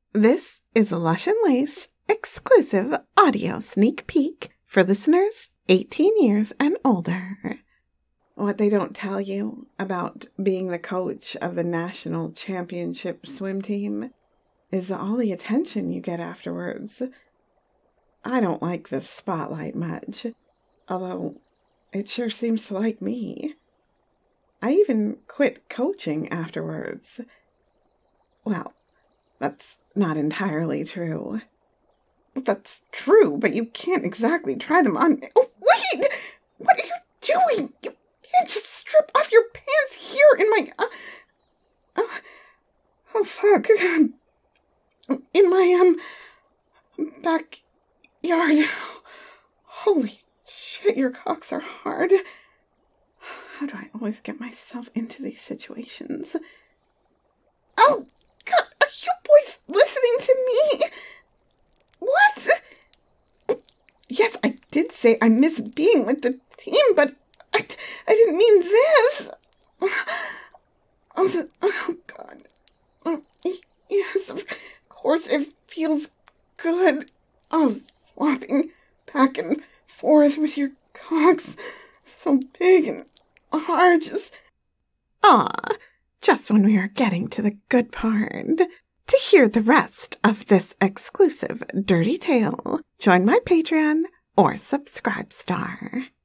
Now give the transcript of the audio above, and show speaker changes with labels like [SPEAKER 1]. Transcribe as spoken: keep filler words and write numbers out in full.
[SPEAKER 1] This is a Lush and Lace exclusive audio sneak peek for listeners eighteen years and older. What they don't tell you about being the coach of the national championship swim team is all the attention you get afterwards. I don't like the spotlight much, although it sure seems to like me. I even quit coaching afterwards. Well, that's not entirely true. That's true, but you can't exactly try them on... Oh, wait! What are you doing? You can't just strip off your pants here in my... Uh, uh, oh, fuck. In my, um, backyard. Holy shit, your cocks are hard. How do I always get myself into these situations? Oh, God, are you boys listening to me? What? Yes, I did say I miss being with the team, but I, I didn't mean this. Oh, oh God. Oh, yes, of course it feels good. Oh, swapping back and forth with your cocks. So big and hard, just... Ah, just when we are getting to the good part. To hear the rest of this exclusive dirty tale, join my Patreon or Subscribe Star.